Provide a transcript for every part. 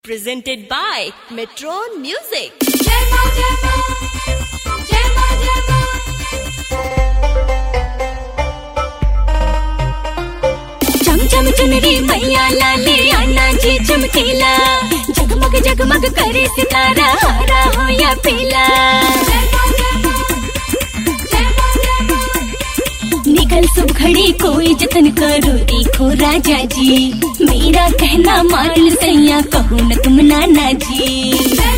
Presented by Metron Music. चमचम चुनरी मैया लाले आना जी चमकीला, जगमग जगमग करे सितारा हरा हो या पीला। निकल सुब घड़ी कोई जतन करो देखो राजा जी, मेरा कहना मान लो सैया कहो न तुम नाना जी।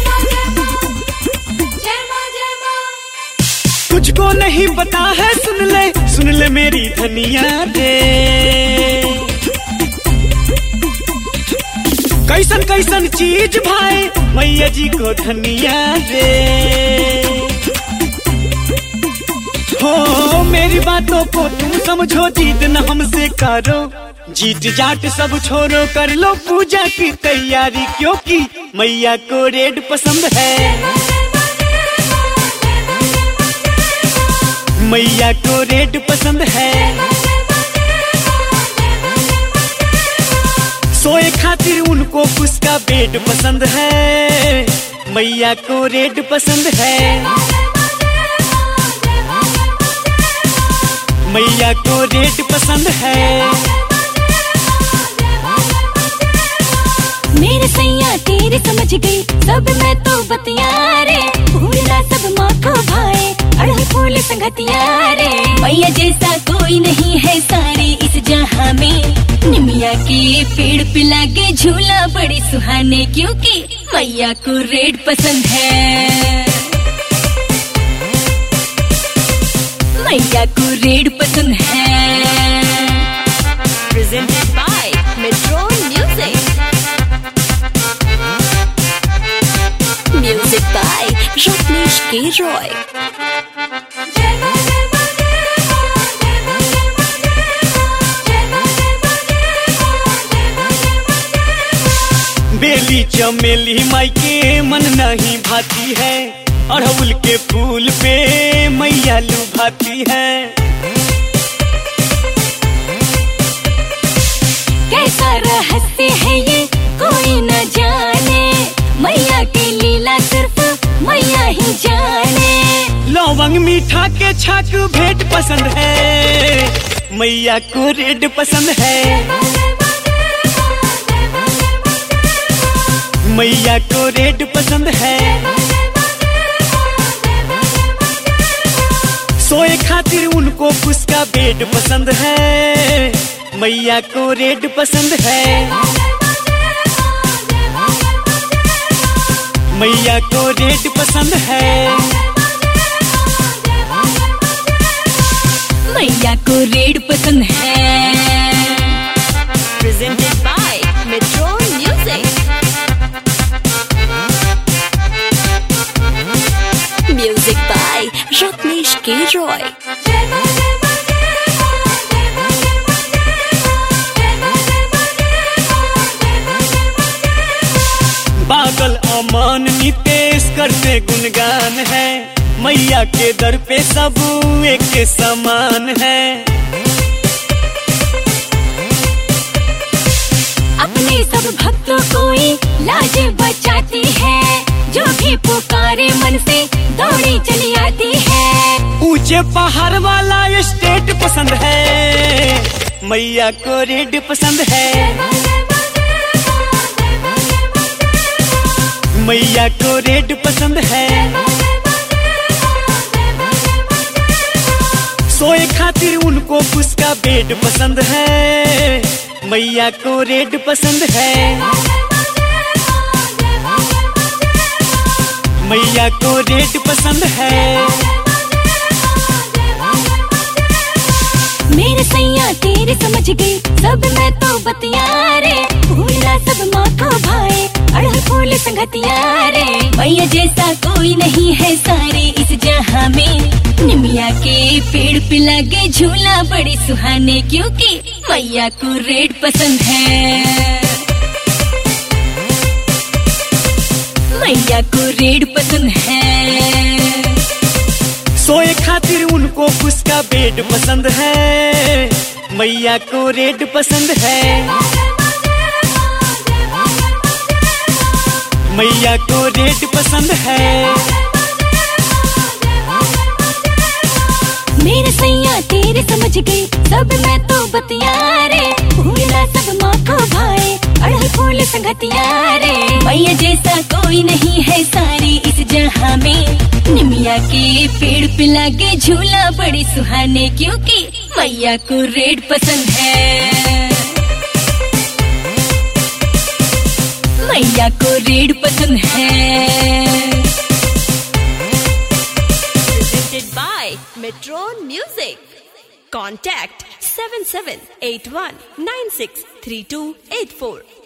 तुझको नहीं पता है सुन ले मेरी धनिया रे, कैसन कैसन चीज भाई मैया जी को धनिया रे। हो मेरी बातों को तुम समझो, जीत न हमसे करो, जीत जाट सब छोड़ो, कर लो पूजा की तैयारी, क्योंकि मैया को रेड पसंद है, मैया को रेड पसंद है। सोए खातिर उनको उसका बेड पसंद है, मैया को रेड पसंद है, मैया को रेड पसंद है। मेरे सैया तेरे समझ गई सब मैं तो बतिया रे, भूलना सब माँ को भाए अड़हुल फूल संगतिया रे। मैया जैसा कोई नहीं है सारे इस जहां में, निमिया के पेड़ पे लागे झूला बड़े सुहाने, क्योंकि मैया को रेड पसंद है, मैया को रेड पसंद है। Presented by Metron Music. Music by Rajneesh K. Roy. बेली चमेली माई के मन नहीं भाती है, अड़हुल के फूल पे मैया लुभाती है। कैसा रहस्य है ये कोई न जाने, मैया की लीला सिर्फ मैया ही जाने। लौंग मीठा के छाक भेंट पसंद है, मैया को रेड पसंद है, मैया को रेड पसंद है। सोए खातिर उनको उसका बेड पसंद है, मैया को रेड पसंद है, मैया को रेड पसंद है, मैया को रेड पसंद है। Presented by Metron Music. Music by Rajneesh K. Roy. बादल अमान नितेश करते गुणगान है, मैया के दर पे सब एक के समान है। अपने सब भक्तों को लाज बचाती है, जो भी पुकारे मन से दौड़ी चली आती है। ऊंचे पहाड़ वाला स्टेट पसंद है, मैया को रेड पसंद है, मैया को रेड पसंद है। सोए खातिर उनको उसका बेड पसंद है, मैया को रेड पसंद है, मैया को रेड पसंद है। मेरे सैया तेरे समझ गई सब मैं तो बतिया रे, भूलना सब माँ को भाए अड़हुल फूल संगतिया रे। मैया जैसा कोई नहीं है सारे इस जहां में, निमिया के पेड़ पे लागे झूला बड़े सुहाने, क्योंकि मैया को रेड पसंद है, मैया को रेड पसंद है। सोए खातिर उनको उसका बेड पसंद है, मैया को रेड पसंद है, मैया को रेड पसंद है। मेरे सैया तेरे समझ गई सब मैं तो बतिया रे, फूला सब माँ को भाए अड़हल फूल संगतिया रे। मैया जैसा कोई नहीं है सारी इस जहां में, निमिया के पेड़ पे लागे झूला बड़ी सुहाने, क्योंकि मैया को रेड पसंद है। मैया को रेड पसंद है। Presented by Metron Music. Contact 7781963284.